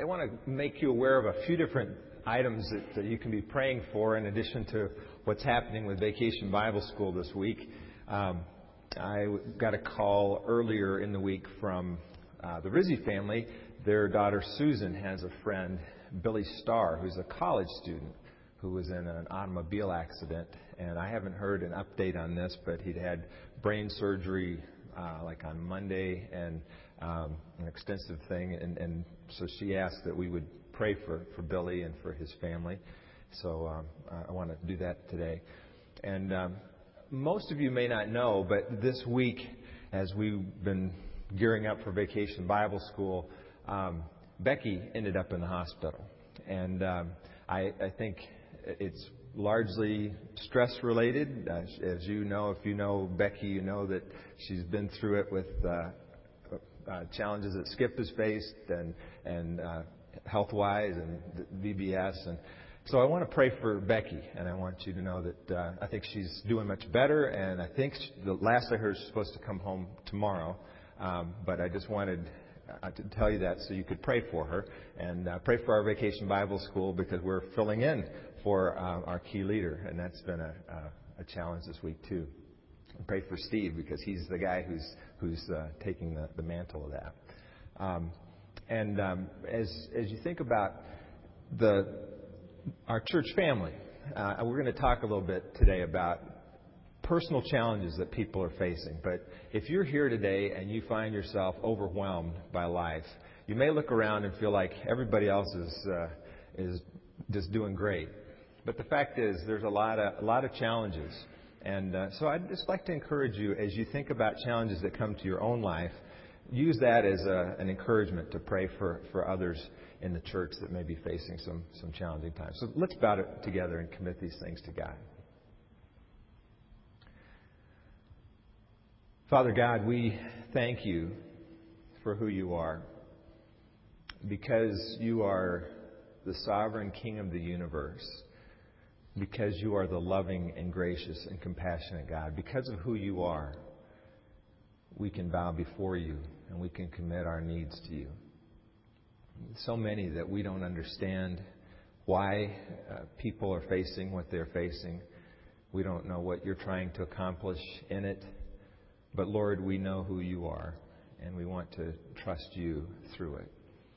I want to make you aware of a few different items that you can be praying for in addition to what's happening with Vacation Bible School this week. I got a call earlier in the week from the Rizzi family. Their daughter Susan has a friend, Billy Starr, who's a college student who was in an automobile accident. And I haven't heard an update on this, but he'd had brain surgery like on Monday and an extensive thing. And so she asked that we would pray for Billy and for his family. So I want to do that today. And most of you may not know, but this week, as we've been gearing up for Vacation Bible School, Becky ended up in the hospital. And I think it's largely stress-related. As you know, if you know Becky, you know that she's been through it with challenges that Skip has faced and health-wise and VBS. And so I want to pray for Becky, and I want you to know that I think she's doing much better, and I think the last I heard she's supposed to come home tomorrow. But I just wanted to tell you that so you could pray for her and pray for our Vacation Bible School because we're filling in for our key leader, and that's been a challenge this week too. And pray for Steve because he's the guy who's taking the mantle of that. As you think about our church family, we're going to talk a little bit today about personal challenges that people are facing. But if you're here today and you find yourself overwhelmed by life, you may look around and feel like everybody else is just doing great. But the fact is, there's a lot of challenges. And so I'd just like to encourage you, as you think about challenges that come to your own life, use that as an encouragement to pray for others in the church that may be facing some challenging times. So let's bow it together and commit these things to God. Father God, we thank you for who you are, because you are the sovereign King of the universe, because you are the loving and gracious and compassionate God. Because of who you are, we can bow before you and we can commit our needs to you. So many that we don't understand why people are facing what they're facing. We don't know what you're trying to accomplish in it. But Lord, we know who you are, and we want to trust you through it.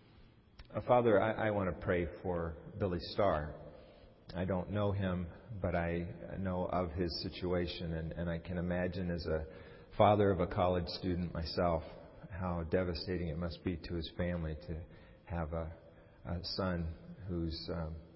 Father, I want to pray for Billy Starr. I don't know him, but I know of his situation, and I can imagine as a father of a college student myself how devastating it must be to his family to have a son who's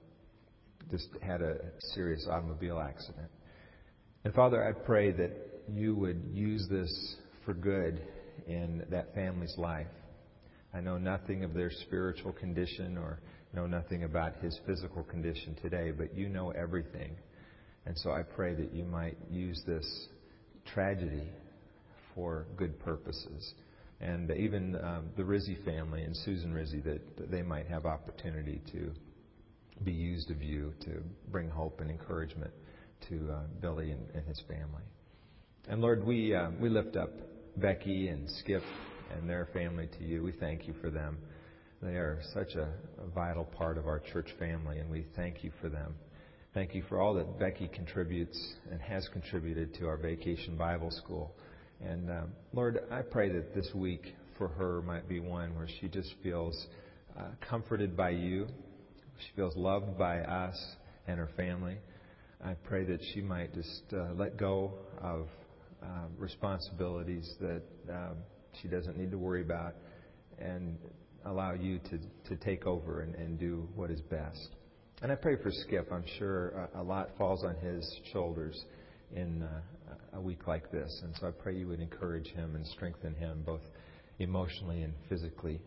just had a serious automobile accident. And Father, I pray that you would use this for good in that family's life. I know nothing of their spiritual condition or know nothing about his physical condition today, but you know everything. And so I pray that you might use this tragedy for good purposes. And even the Rizzi family and Susan Rizzi, that they might have opportunity to be used of you to bring hope and encouragement to Billy and his family. And Lord, we lift up Becky and Skip and their family to you. We thank you for them. They are such a vital part of our church family, and we thank you for them. Thank you for all that Becky contributes and has contributed to our Vacation Bible School. And Lord, I pray that this week for her might be one where she just feels comforted by you. She feels loved by us and her family. I pray that she might just let go of responsibilities that she doesn't need to worry about and allow you to take over and do what is best. And I pray for Skip. I'm sure a lot falls on his shoulders in a week like this. And so I pray you would encourage him and strengthen him both emotionally and physically.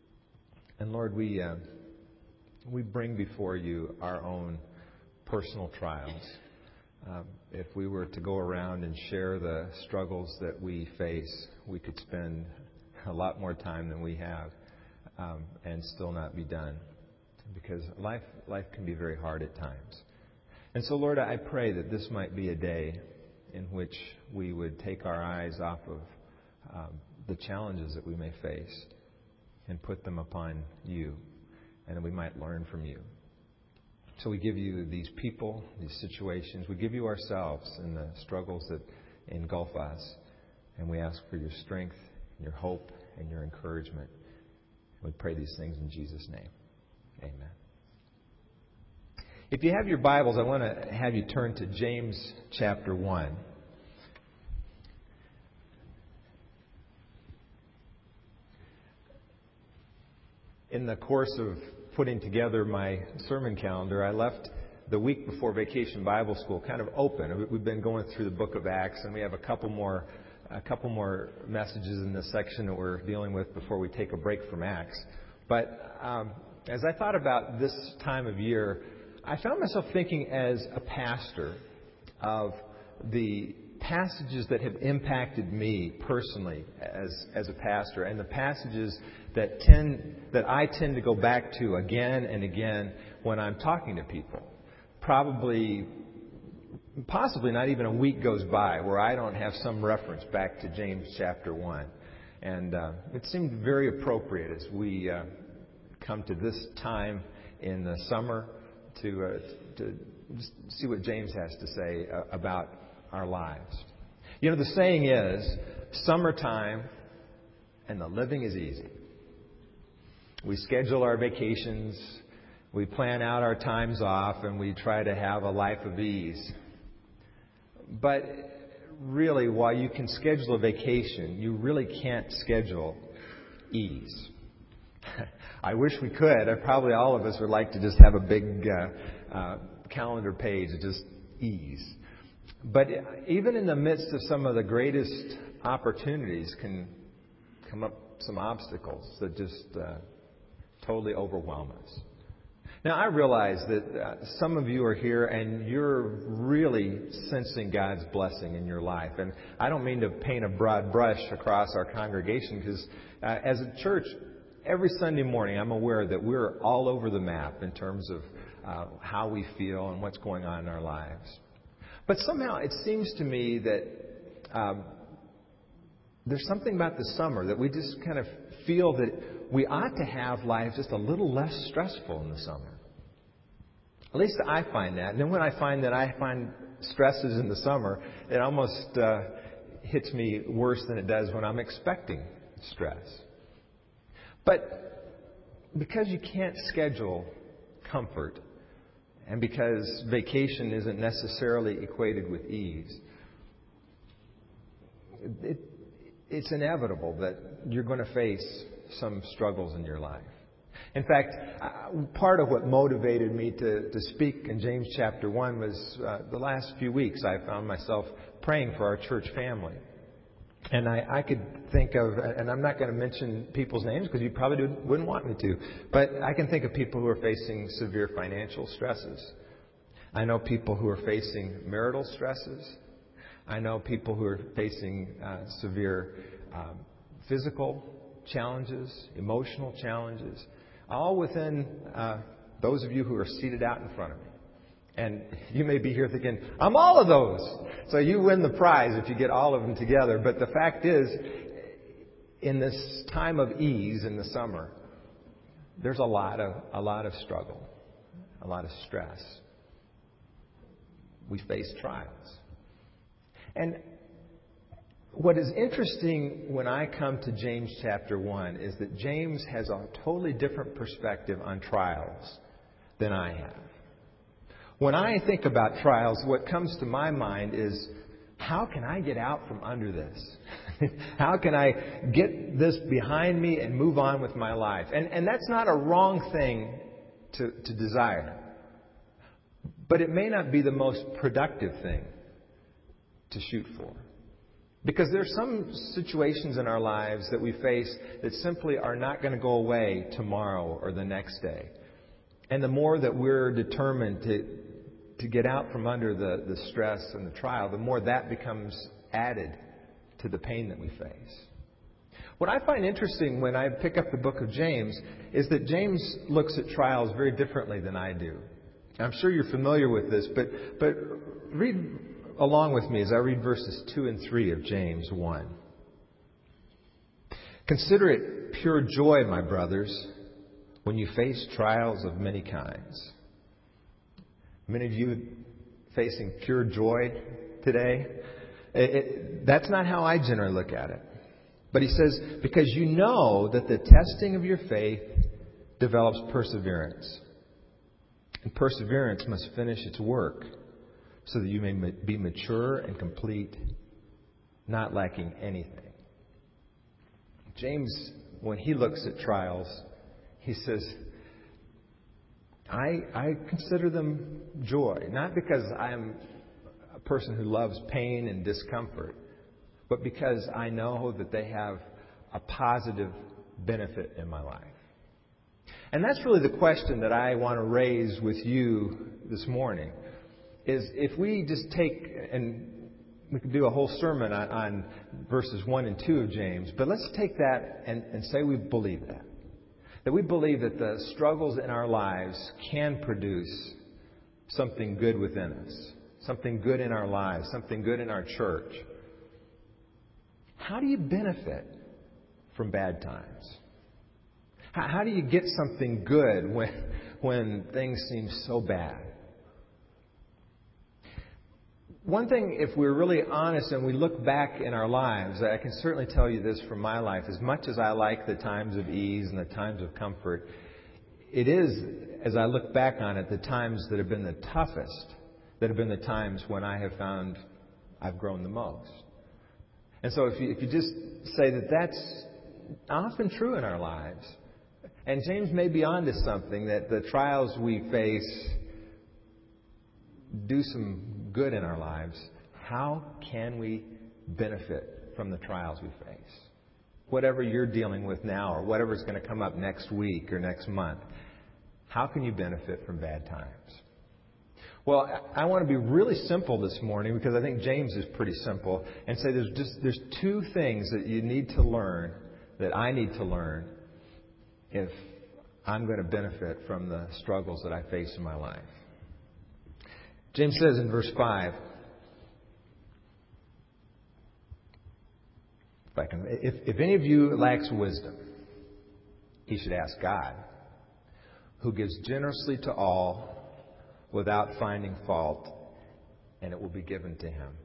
And Lord, we bring before you our own personal trials. If we were to go around and share the struggles that we face, we could spend a lot more time than we have and still not be done. Because life can be very hard at times. And so, Lord, I pray that this might be a day in which we would take our eyes off of the challenges that we may face and put them upon you. and that we might learn from you. So we give you these people, these situations. We give you ourselves and the struggles that engulf us. And we ask for your strength, your hope, and your encouragement. We pray these things in Jesus' name. Amen. If you have your Bibles, I want to have you turn to James chapter 1. In the course of putting together my sermon calendar, I left the week before Vacation Bible School kind of open. We've been going through the book of Acts, and we have a couple more messages in this section that we're dealing with before we take a break from Acts. But as I thought about this time of year, I found myself thinking as a pastor of the passages that have impacted me personally as a pastor, and the passages that I tend to go back to again and again when I'm talking to people. Possibly not even a week goes by where I don't have some reference back to James chapter 1. And it seemed very appropriate as we come to this time in the summer to just see what James has to say about our lives. You know, the saying is, summertime and the living is easy. We schedule our vacations, we plan out our times off, and we try to have a life of ease. But really, while you can schedule a vacation, you really can't schedule ease. I wish we could. Probably all of us would like to just have a big calendar page of just ease. But even in the midst of some of the greatest opportunities can come up some obstacles that just totally overwhelm us. Now, I realize that some of you are here and you're really sensing God's blessing in your life. And I don't mean to paint a broad brush across our congregation, because as a church, every Sunday morning I'm aware that we're all over the map in terms of how we feel and what's going on in our lives. But somehow it seems to me that there's something about the summer that we just kind of feel that we ought to have life just a little less stressful in the summer. At least I find that. And then when I find stresses in the summer, it almost hits me worse than it does when I'm expecting stress. But because you can't schedule comfort, and because vacation isn't necessarily equated with ease, it's inevitable that you're going to face some struggles in your life. In fact, part of what motivated me to speak in James chapter 1 was the last few weeks I found myself praying for our church family. And I could think of, and I'm not going to mention people's names because you probably wouldn't want me to, but I can think of people who are facing severe financial stresses. I know people who are facing marital stresses. I know people who are facing severe physical challenges, emotional challenges, all within those of you who are seated out in front of me. And you may be here thinking, I'm all of those. So you win the prize if you get all of them together. But the fact is, in this time of ease in the summer, there's a lot of struggle, a lot of stress. We face trials. And what is interesting when I come to James chapter 1 is that James has a totally different perspective on trials than I have. When I think about trials, what comes to my mind is, how can I get out from under this? How can I get this behind me and move on with my life? And that's not a wrong thing to desire. But it may not be the most productive thing to shoot for. Because there are some situations in our lives that we face that simply are not going to go away tomorrow or the next day. And the more that we're determined to get out from under the stress and the trial, the more that becomes added to the pain that we face. What I find interesting when I pick up the book of James is that James looks at trials very differently than I do. I'm sure you're familiar with this, but read along with me as I read verses 2 and 3 of James 1. Consider it pure joy, my brothers, when you face trials of many kinds. Many of you facing pure joy today. That's not how I generally look at it. But he says, because you know that the testing of your faith develops perseverance. And perseverance must finish its work so that you may be mature and complete, not lacking anything. James, when he looks at trials, he says, I consider them joy, not because I'm a person who loves pain and discomfort, but because I know that they have a positive benefit in my life. And that's really the question that I want to raise with you this morning, is if we just take, and we could do a whole sermon on verses 1 and 2 of James, but let's take that and say we believe that. That we believe that the struggles in our lives can produce something good within us, something good in our lives, something good in our church. How do you benefit from bad times? How do you get something good when things seem so bad? One thing, if we're really honest and we look back in our lives, I can certainly tell you this from my life. As much as I like the times of ease and the times of comfort, it is, as I look back on it, the times that have been the toughest, that have been the times when I have found I've grown the most. And so if you just say that that's often true in our lives, and James may be onto something, that the trials we face do some good in our lives, how can we benefit from the trials we face? Whatever you're dealing with now or whatever's going to come up next week or next month, how can you benefit from bad times? Well, I want to be really simple this morning because I think James is pretty simple and say there's two things that you need to learn, that I need to learn if I'm going to benefit from the struggles that I face in my life. James says in verse 5, if any of you lacks wisdom, he should ask God, who gives generously to all without finding fault, and it will be given to him.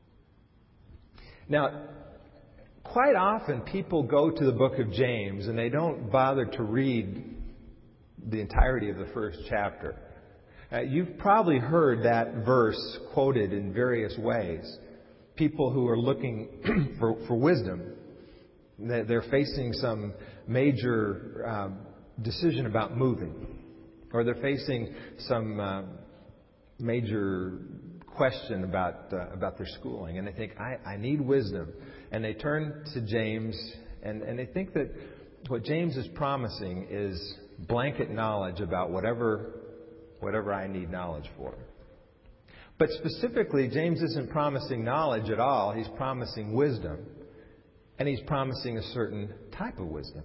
Now, quite often people go to the book of James and they don't bother to read the entirety of the first chapter. You've probably heard that verse quoted in various ways. People who are looking for wisdom, they're facing some major decision about moving, or they're facing some major question about their schooling, and they think, I need wisdom. And they turn to James, and they think that what James is promising is blanket knowledge about whatever I need knowledge for. But specifically, James isn't promising knowledge at all. He's promising wisdom. And he's promising a certain type of wisdom.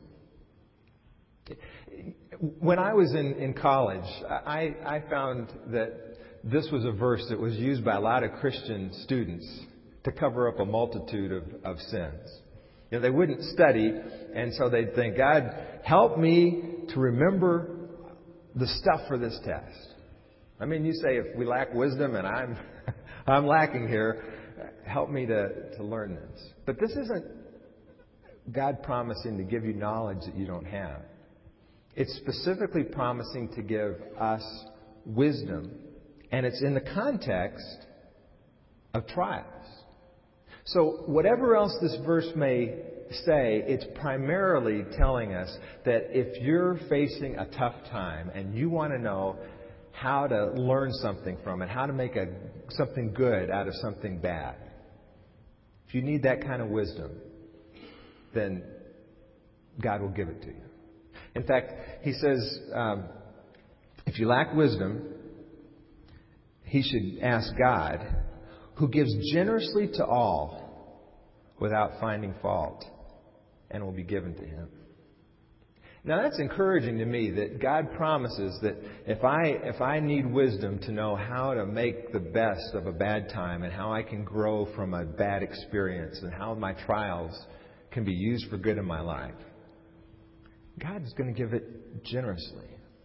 When I was in college, I found that this was a verse that was used by a lot of Christian students to cover up a multitude of sins. You know, they wouldn't study, and so they'd think, God, help me to remember the stuff for this test. I mean, you say, if we lack wisdom and I'm lacking here, help me to learn this. But this isn't God promising to give you knowledge that you don't have. It's specifically promising to give us wisdom, and it's in the context of trials. So whatever else this verse may say, it's primarily telling us that if you're facing a tough time and you want to know how to learn something from it, how to make something good out of something bad, if you need that kind of wisdom, then God will give it to you. In fact, he says, if you lack wisdom, he should ask God, who gives generously to all without finding fault, and will be given to him. Now that's encouraging to me, that God promises that if I need wisdom to know how to make the best of a bad time and how I can grow from a bad experience and how my trials can be used for good in my life, God's going to give it generously.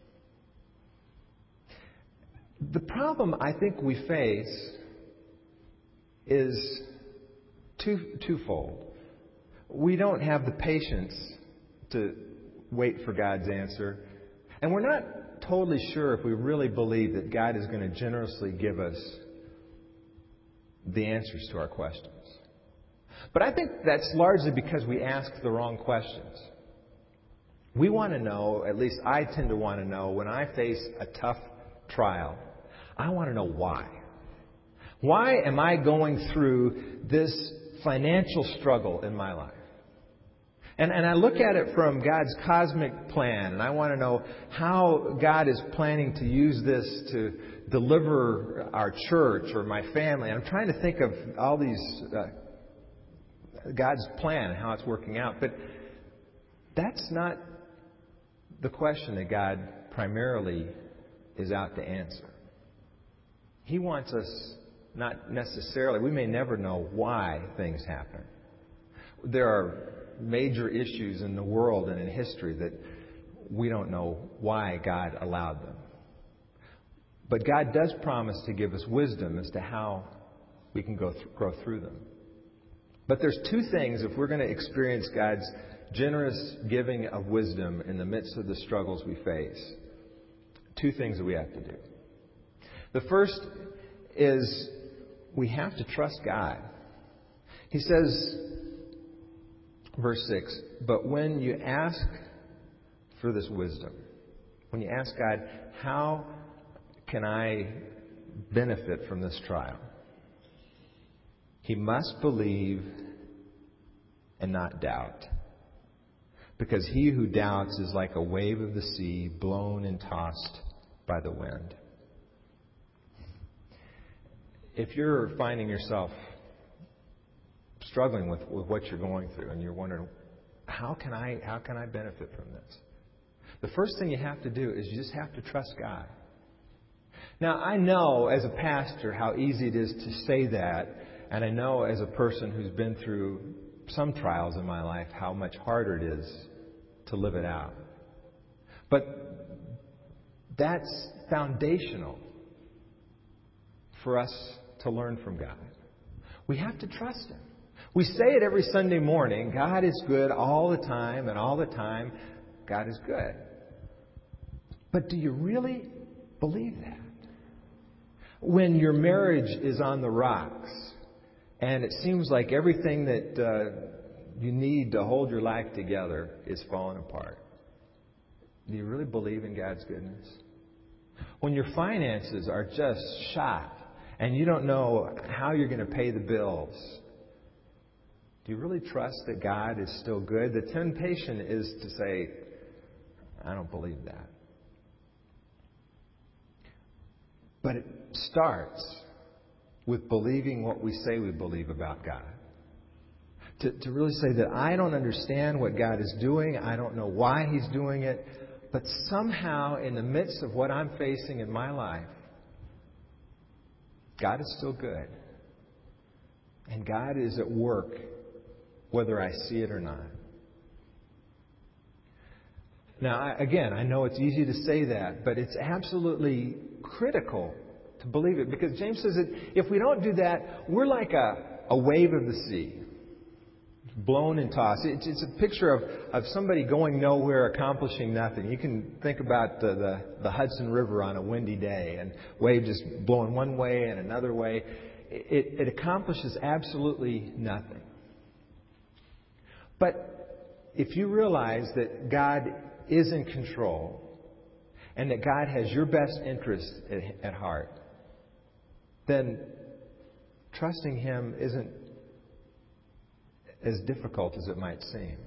The problem I think we face is twofold. We don't have the patience to wait for God's answer. And we're not totally sure if we really believe that God is going to generously give us the answers to our questions. But I think that's largely because we ask the wrong questions. We want to know, at least I tend to want to know, when I face a tough trial, I want to know why. Why am I going through this financial struggle in my life? And I look at it from God's cosmic plan, and I want to know how God is planning to use this to deliver our church or my family. And I'm trying to think of all these, God's plan and how it's working out. But that's not the question that God primarily is out to answer. He wants us not necessarily, we may never know why things happen. There are major issues in the world and in history that we don't know why God allowed them. But God does promise to give us wisdom as to how we can grow through them. But there's two things, if we're going to experience God's generous giving of wisdom in the midst of the struggles we face, two things that we have to do. The first is we have to trust God. He says, verse 6, but when you ask for this wisdom, when you ask God, how can I benefit from this trial? He must believe and not doubt. Because he who doubts is like a wave of the sea, blown and tossed by the wind. If you're finding yourself struggling with what you're going through and you're wondering, how can I benefit from this? The first thing you have to do is you just have to trust God. Now, I know as a pastor how easy it is to say that, and I know as a person who's been through some trials in my life how much harder it is to live it out. But that's foundational for us to learn from God. We have to trust Him. We say it every Sunday morning, God is good all the time, and all the time, God is good. But do you really believe that? When your marriage is on the rocks, and it seems like everything that you need to hold your life together is falling apart, do you really believe in God's goodness? When your finances are just shot, and you don't know how you're going to pay the bills, do you really trust that God is still good? The temptation is to say, I don't believe that. But it starts with believing what we say we believe about God. To really say that I don't understand what God is doing. I don't know why He's doing it. But somehow in the midst of what I'm facing in my life, God is still good. And God is at work whether I see it or not. Now, I know it's easy to say that, but it's absolutely critical to believe it. Because James says that if we don't do that, we're like a wave of the sea, blown and tossed. It's a picture of somebody going nowhere, accomplishing nothing. You can think about the Hudson River on a windy day, and wave just blowing one way and another way. It accomplishes absolutely nothing. But if you realize that God is in control and that God has your best interest at heart, then trusting Him isn't as difficult as it might seem.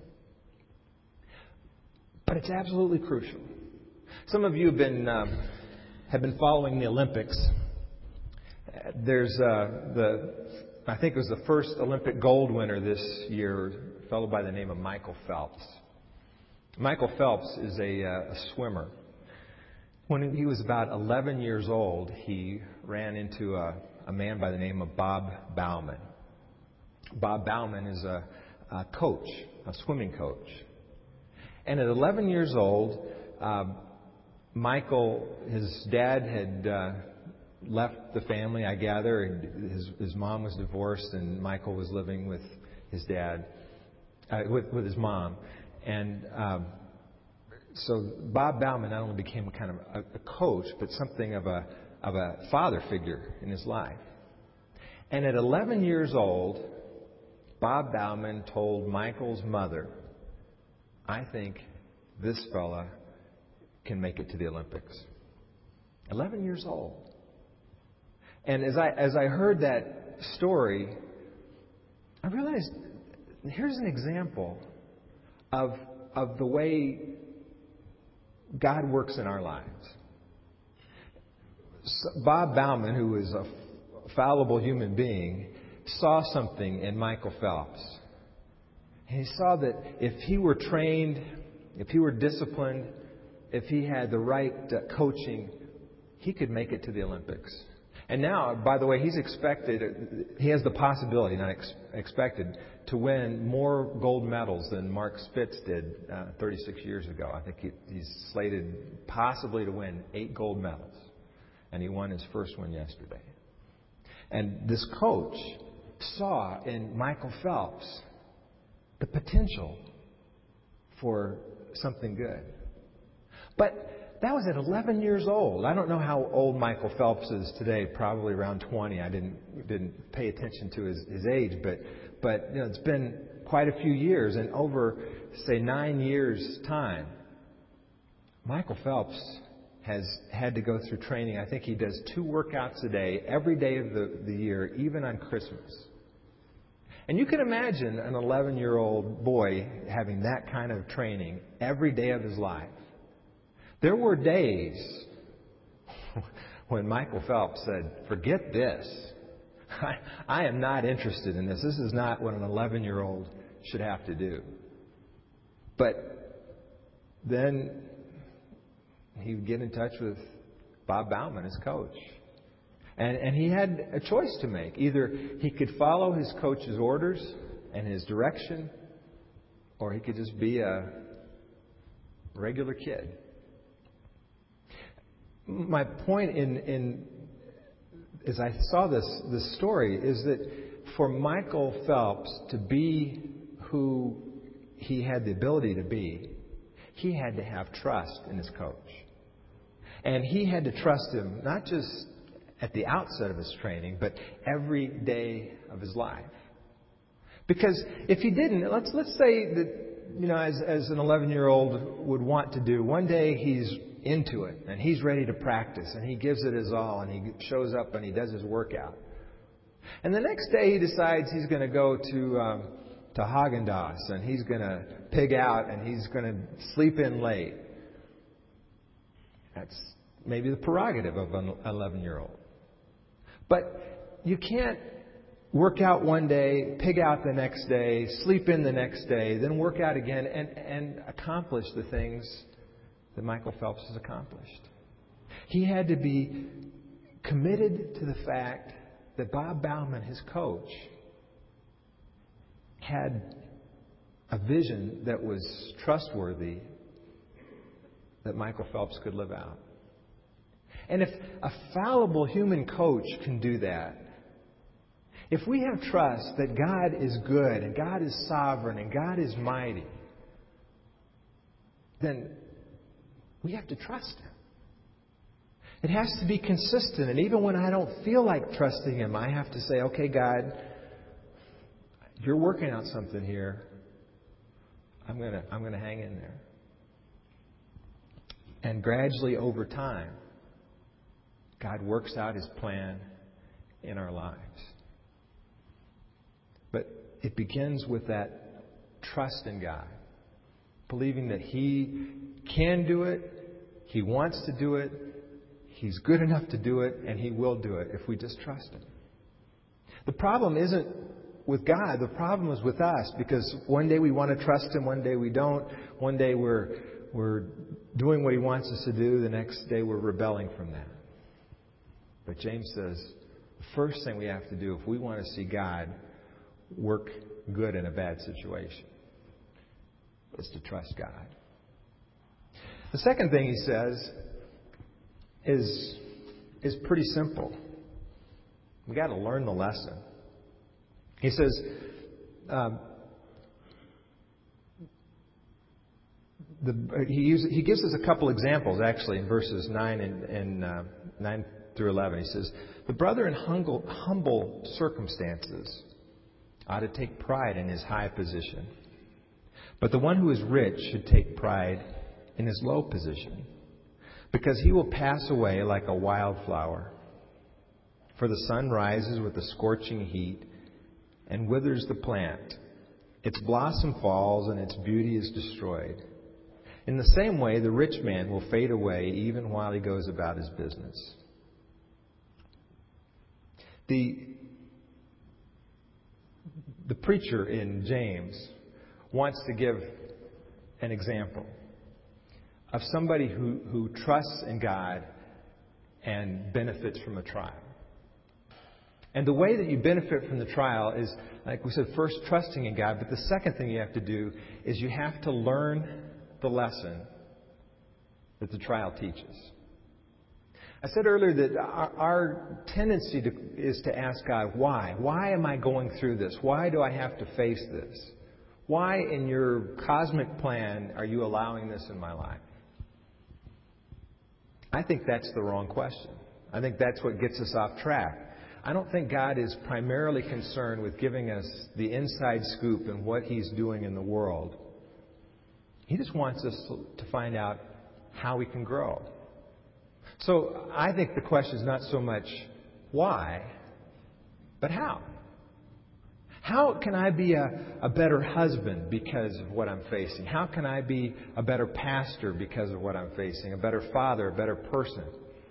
But it's absolutely crucial. Some of you have been following the Olympics. There's I think it was the first Olympic gold winner this year, a fellow by the name of Michael Phelps. Michael Phelps is a swimmer. When he was about 11 years old, he ran into a man by the name of Bob Bauman. Bob Bauman is a coach, a swimming coach. And at 11 years old, Michael, his dad had left the family, I gather. His mom was divorced, and Michael was living with his dad, with his mom. And so Bob Bauman not only became kind of a coach, but something of a father figure in his life. And at 11 years old, Bob Bauman told Michael's mother, "I think this fella can make it to the Olympics." 11 years old. And as I heard that story, I realized here's an example of the way God works in our lives. Bob Bauman, who is a fallible human being, saw something in Michael Phelps. And he saw that if he were trained, if he were disciplined, if he had the right coaching, he could make it to the Olympics. And now, by the way, he has the possibility, not expected, to win more gold medals than Mark Spitz did 36 years ago. I think he's slated possibly to win 8 gold medals. And he won his first one yesterday. And this coach saw in Michael Phelps the potential for something good. But that was at 11 years old. I don't know how old Michael Phelps is today. Probably around 20. I didn't pay attention to his age, but you know, it's been quite a few years, and over say 9 years' time, Michael Phelps has had to go through training. I think he does 2 workouts a day, every day of the year, even on Christmas. And you can imagine an 11-year-old boy having that kind of training every day of his life. There were days when Michael Phelps said, "Forget this. I am not interested in this. This is not what an 11-year-old should have to do." But then he would get in touch with Bob Bauman, his coach. And he had a choice to make. Either he could follow his coach's orders and his direction, or he could just be a regular kid. My point as I saw this story is that for Michael Phelps to be who he had the ability to be, he had to have trust in his coach. And he had to trust him not just at the outset of his training, but every day of his life. Because if he didn't, let's say that, you know, as an 11-year-old would want to do, one day he's into it and he's ready to practice and he gives it his all and he shows up and he does his workout. And the next day he decides he's going to go to Haagen-Dazs and he's going to pig out and he's going to sleep in late. That's maybe the prerogative of an 11-year-old. But you can't work out one day, pig out the next day, sleep in the next day, then work out again and accomplish the things that Michael Phelps has accomplished. He had to be committed to the fact that Bob Bauman, his coach, had a vision that was trustworthy that Michael Phelps could live out. And if a fallible human coach can do that, if we have trust that God is good and God is sovereign and God is mighty, then we have to trust Him. It has to be consistent. And even when I don't feel like trusting Him, I have to say, "Okay, God, you're working out something here. I'm gonna hang in there." And gradually over time, God works out His plan in our lives. But it begins with that trust in God. Believing that He can do it, He wants to do it, He's good enough to do it, and He will do it if we just trust Him. The problem isn't with God. The problem is with us, because one day we want to trust Him, one day we don't. One day we're doing what He wants us to do, the next day we're rebelling from that. But James says the first thing we have to do if we want to see God work good in a bad situation is to trust God. The second thing he says is pretty simple. We got to learn the lesson. He says, he gives us a couple examples actually in verses 9 and 9 through 11. He says, the brother in humble circumstances ought to take pride in his high position, but the one who is rich should take pride in his low position, because he will pass away like a wildflower. For the sun rises with a scorching heat and withers the plant. Its blossom falls and its beauty is destroyed. In the same way, the rich man will fade away even while he goes about his business. The preacher in James wants to give an example of somebody who trusts in God and benefits from a trial. And the way that you benefit from the trial is, like we said, first trusting in God. But the second thing you have to do is you have to learn the lesson that the trial teaches. I said earlier that our tendency is to ask God, why? Why am I going through this? Why do I have to face this? Why in your cosmic plan are you allowing this in my life? I think that's the wrong question. I think that's what gets us off track. I don't think God is primarily concerned with giving us the inside scoop in what He's doing in the world. He just wants us to find out how we can grow. So I think the question is not so much why, but how. How can I be a better husband because of what I'm facing? How can I be a better pastor because of what I'm facing? A better father, a better person?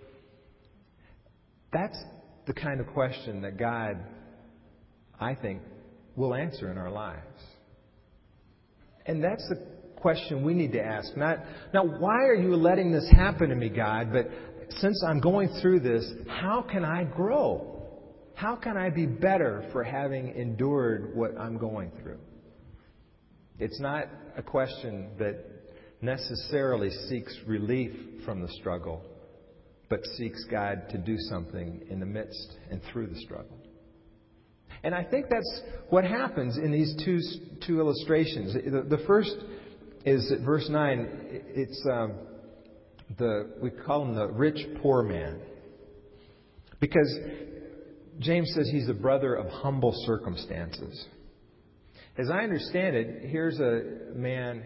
That's the kind of question that God, I think, will answer in our lives. And that's the question we need to ask. Not why are you letting this happen to me, God? But since I'm going through this, how can I grow? How can I be better for having endured what I'm going through? It's not a question that necessarily seeks relief from the struggle, but seeks God to do something in the midst and through the struggle. And I think that's what happens in these two illustrations. The first is at verse 9. It's we call him the rich poor man, because James says he's a brother of humble circumstances. As I understand it, here's a man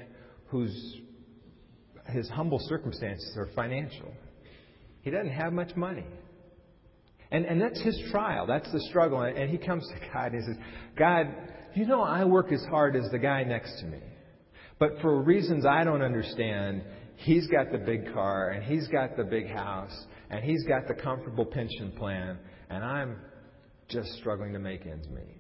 his humble circumstances are financial. He doesn't have much money. And that's his trial. That's the struggle. And he comes to God and he says, God, you know I work as hard as the guy next to me. But for reasons I don't understand, he's got the big car and he's got the big house and he's got the comfortable pension plan, and I'm just struggling to make ends meet.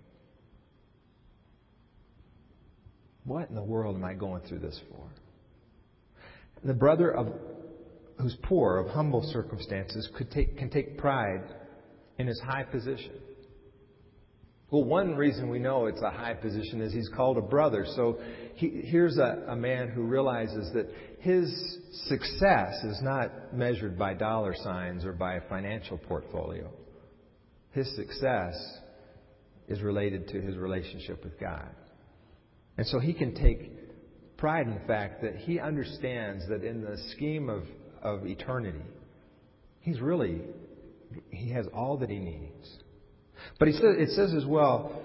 What in the world am I going through this for? The brother who's poor, of humble circumstances, can take pride in his high position. Well, one reason we know it's a high position is he's called a brother. So here's a man who realizes that his success is not measured by dollar signs or by a financial portfolio. His success is related to his relationship with God. And so he can take pride in the fact that he understands that in the scheme of eternity, he has all that he needs. But it says as well,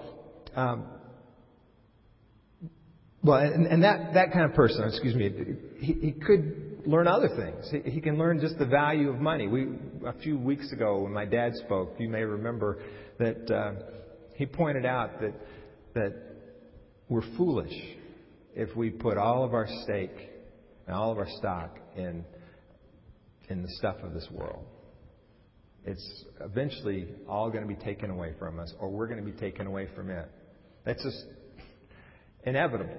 and that kind of person, he could learn other things. He can learn just the value of money. A few weeks ago when my dad spoke, you may remember that he pointed out that we're foolish if we put all of our stake and all of our stock in the stuff of this world. It's eventually all going to be taken away from us, or we're going to be taken away from it. That's just inevitable.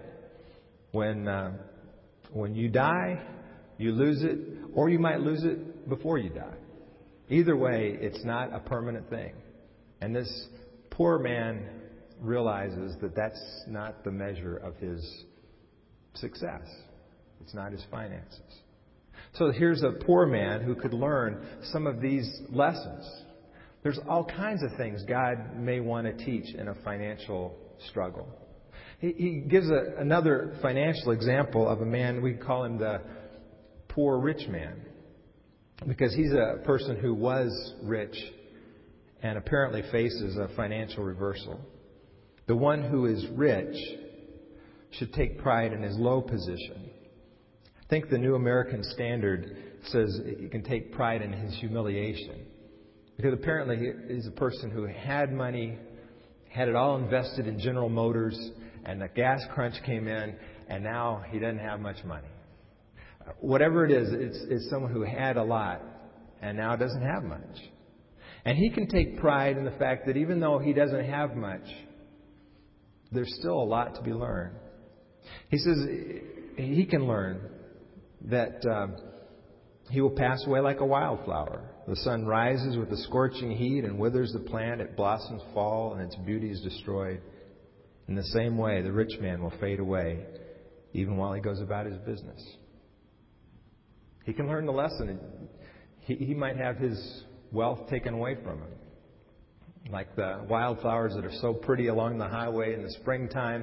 When you die, you lose it, or you might lose it before you die. Either way, it's not a permanent thing. And this poor man realizes that that's not the measure of his success. It's not his finances. So here's a poor man who could learn some of these lessons. There's all kinds of things God may want to teach in a financial struggle. He gives another financial example of a man, we call him the poor rich man, because he's a person who was rich and apparently faces a financial reversal. The one who is rich should take pride in his low position. I think the New American Standard says he can take pride in his humiliation. Because apparently he's a person who had money, had it all invested in General Motors, and the gas crunch came in, and now he doesn't have much money. Whatever it is, it's someone who had a lot and now doesn't have much. And he can take pride in the fact that even though he doesn't have much, there's still a lot to be learned. He says he can learn that he will pass away like a wildflower. The sun rises with a scorching heat and withers the plant. It blossoms fall and its beauty is destroyed. In the same way, the rich man will fade away even while he goes about his business. He can learn the lesson. He might have his wealth taken away from him. Like the wildflowers that are so pretty along the highway in the springtime.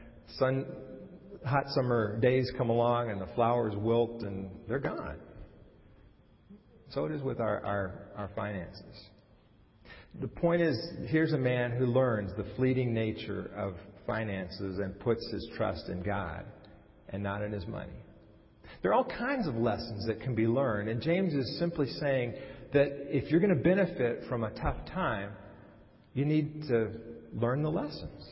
Hot summer days come along and the flowers wilt and they're gone. So it is with our finances. The point is, here's a man who learns the fleeting nature of finances and puts his trust in God and not in his money. There are all kinds of lessons that can be learned, and James is simply saying that if you're going to benefit from a tough time, you need to learn the lessons.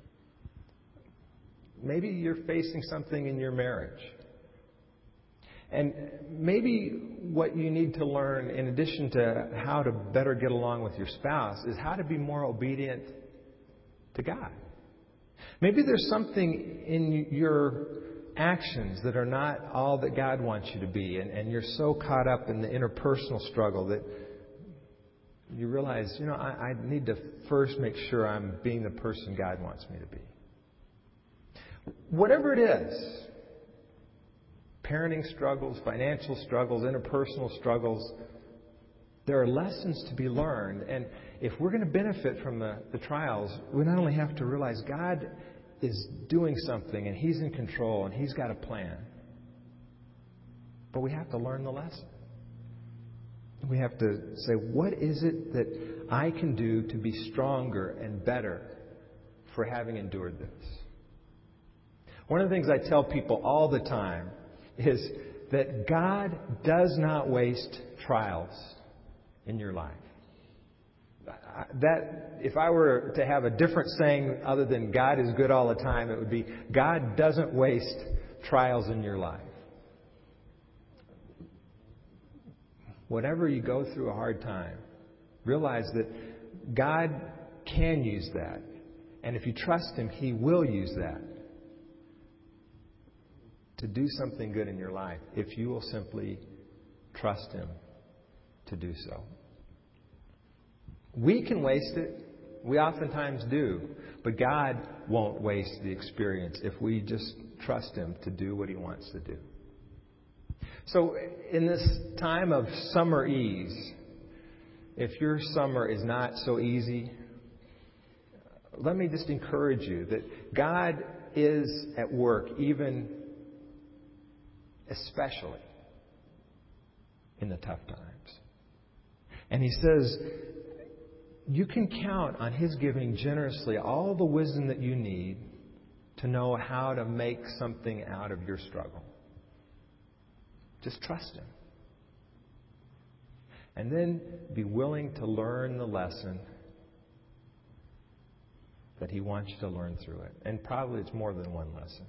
Maybe you're facing something in your marriage. And maybe what you need to learn, in addition to how to better get along with your spouse, is how to be more obedient to God. Maybe there's something in your actions that are not all that God wants you to be, and you're so caught up in the interpersonal struggle that you realize, I need to first make sure I'm being the person God wants me to be. Whatever it is, parenting struggles, financial struggles, interpersonal struggles, there are lessons to be learned. And if we're going to benefit from the trials, we not only have to realize God is doing something and He's in control and He's got a plan, but we have to learn the lesson. We have to say, what is it that I can do to be stronger and better for having endured this? One of the things I tell people all the time is that God does not waste trials in your life. That, if I were to have a different saying other than God is good all the time, it would be God doesn't waste trials in your life. Whenever you go through a hard time, realize that God can use that. And if you trust Him, He will use that to do something good in your life if you will simply trust Him to do so. We can waste it. We oftentimes do. But God won't waste the experience if we just trust Him to do what He wants to do. So in this time of summer ease, if your summer is not so easy, let me just encourage you that God is at work, especially in the tough times. And He says, you can count on His giving generously all the wisdom that you need to know how to make something out of your struggle. Just trust Him. And then be willing to learn the lesson that He wants you to learn through it. And probably it's more than one lesson.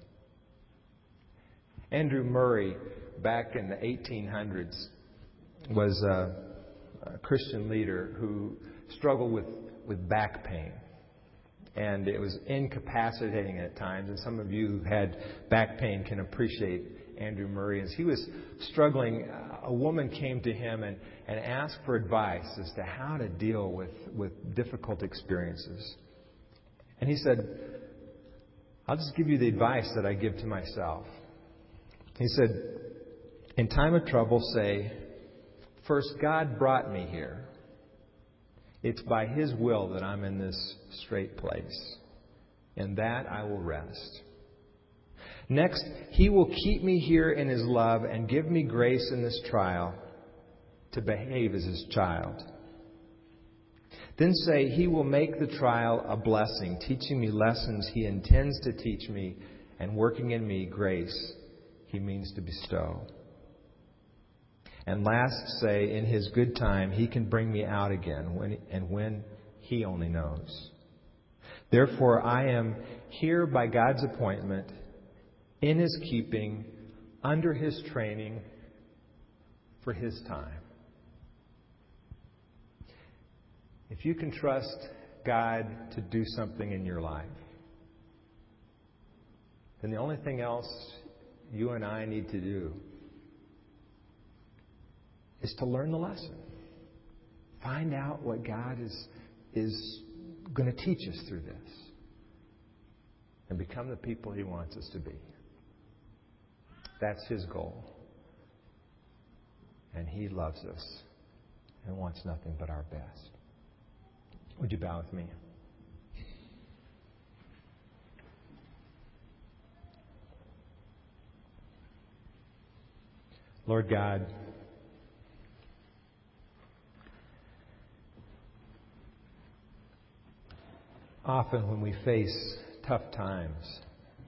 Andrew Murray, back in the 1800s, was a Christian leader who struggled with back pain. And it was incapacitating at times. And some of you who had back pain can appreciate Andrew Murray. As he was struggling, a woman came to him and asked for advice as to how to deal with difficult experiences. And he said, I'll just give you the advice that I give to myself. He said, In time of trouble, say, first, God brought me here. It's by His will that I'm in this straight place. In that I will rest. Next, He will keep me here in His love and give me grace in this trial to behave as His child. Then say, He will make the trial a blessing, teaching me lessons He intends to teach me and working in me grace He means to bestow. And last, say, in His good time, He can bring me out again, when He only knows. Therefore, I am here by God's appointment, in His keeping, under His training, for His time. If you can trust God to do something in your life, then the only thing else you and I need to do is to learn the lesson. Find out what God is going to teach us through this. And become the people He wants us to be. That's His goal. And He loves us and wants nothing but our best. Would you bow with me? Lord God, often when we face tough times,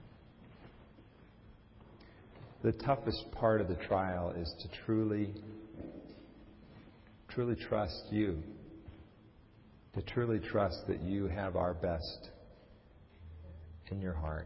the toughest part of the trial is to truly trust You. To truly trust that You have our best in Your heart.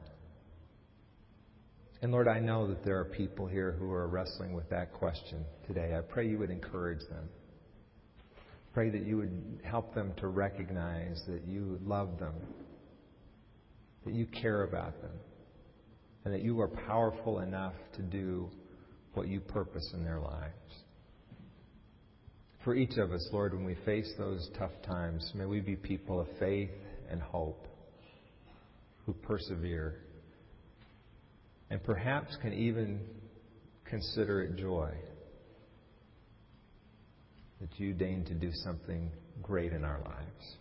And Lord, I know that there are people here who are wrestling with that question today. I pray You would encourage them. Pray that You would help them to recognize that You love them, that You care about them, and that You are powerful enough to do what You purpose in their lives. For each of us, Lord, when we face those tough times, may we be people of faith and hope who persevere and perhaps can even consider it joy that You deign to do something great in our lives.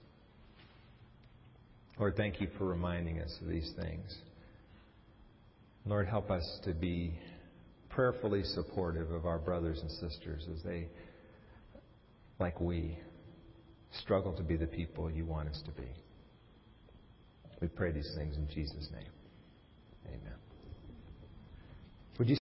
Lord, thank You for reminding us of these things. Lord, help us to be prayerfully supportive of our brothers and sisters as they, like we, struggle to be the people You want us to be. We pray these things in Jesus' name. Amen.